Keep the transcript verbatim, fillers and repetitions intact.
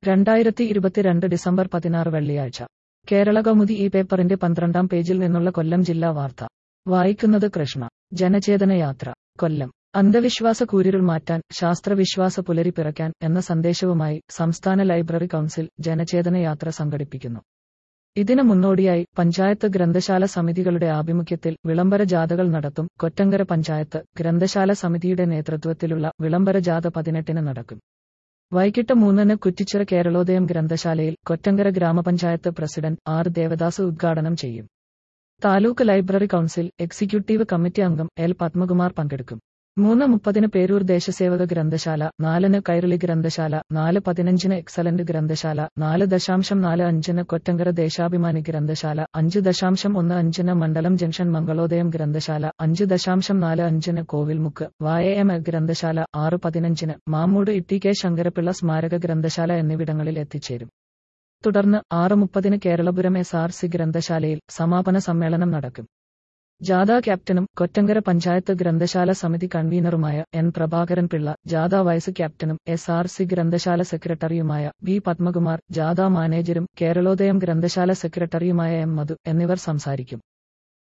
രണ്ടായിരത്തി ഇരുപത്തിരണ്ട് ഡിസംബർ പതിനാറ് വെള്ളിയാഴ്ച കേരളകൗമുദി ഈ പേപ്പറിന്റെ പന്ത്രണ്ടാം പേജിൽ നിന്നുള്ള കൊല്ലം ജില്ലാ വാർത്ത വായിക്കുന്നത് കൃഷ്ണ. ജനചേതനയാത്ര കൊല്ലം. അന്ധവിശ്വാസ കൂരിരുൾ മാറ്റാൻ, ശാസ്ത്രവിശ്വാസ പുലരി പിറക്കാൻ എന്ന സന്ദേശവുമായി സംസ്ഥാന ലൈബ്രറി കൗൺസിൽ ജനചേതനയാത്ര സംഘടിപ്പിക്കുന്നു. ഇതിന് മുന്നോടിയായി പഞ്ചായത്ത് ഗ്രന്ഥശാല സമിതികളുടെ ആഭിമുഖ്യത്തിൽ വിളംബര ജാഥകൾ നടത്തും. കൊറ്റങ്കര പഞ്ചായത്ത് ഗ്രന്ഥശാല സമിതിയുടെ നേതൃത്വത്തിലുള്ള വിളംബര ജാഥ പതിനെട്ടിന് നടക്കും. വൈകിട്ട് മൂന്നിന് കുറ്റിച്ചിറ കേരളോദയം ഗ്രന്ഥശാലയിൽ കൊറ്റങ്കര ഗ്രാമപഞ്ചായത്ത് പ്രസിഡന്റ് ആർ ദേവദാസ് ഉദ്ഘാടനം ചെയ്യും. Taluk library council executive committee അംഗം എൽ പത്മകുമാർ പങ്കെടുക്കും. മൂന്ന് മുപ്പതിന് പേരൂർ ദേശസേവക ഗ്രന്ഥശാല, നാലിന് കൈരളി ഗ്രന്ഥശാല, നാല് പതിനഞ്ചിന് എക്സലന്റ് ഗ്രന്ഥശാല, നാല് ദശാംശം നാല് അഞ്ചിന് കൊറ്റങ്കര ദേശാഭിമാനി ഗ്രന്ഥശാല, അഞ്ച് ദശാംശം ഒന്ന് അഞ്ചിന് മണ്ഡലം ജംഗ്ഷൻ മംഗളോദയം ഗ്രന്ഥശാല, അഞ്ച് ദശാംശം നാല് അഞ്ചിന് കോവിൽമുക്ക് വായ എം ഗ്രന്ഥശാല, ആറ് പതിനഞ്ചിന് മാമ്മൂട് ഇ കെ ശങ്കരപ്പിള്ള സ്മാരക ഗ്രന്ഥശാല എന്നിവിടങ്ങളിൽ എത്തിച്ചേരും. തുടർന്ന് ആറ് മുപ്പതിന് കേരളപുരം എസ് ആർ സി ഗ്രന്ഥശാലയിൽ സമാപന സമ്മേളനം നടക്കും. ജാഥ ക്യാപ്റ്റനും കൊറ്റങ്കര പഞ്ചായത്ത് ഗ്രന്ഥശാല സമിതി കൺവീനറുമായ എൻ പ്രഭാകരൻ പിള്ള, ജാഥ വൈസ് ക്യാപ്റ്റനും എസ് ആർ സി ഗ്രന്ഥശാല സെക്രട്ടറിയുമായ വി പത്മകുമാർ, ജാഥ മാനേജരും കേരളോദയം ഗ്രന്ഥശാല സെക്രട്ടറിയുമായ എം മധു എന്നിവർ സംസാരിക്കും.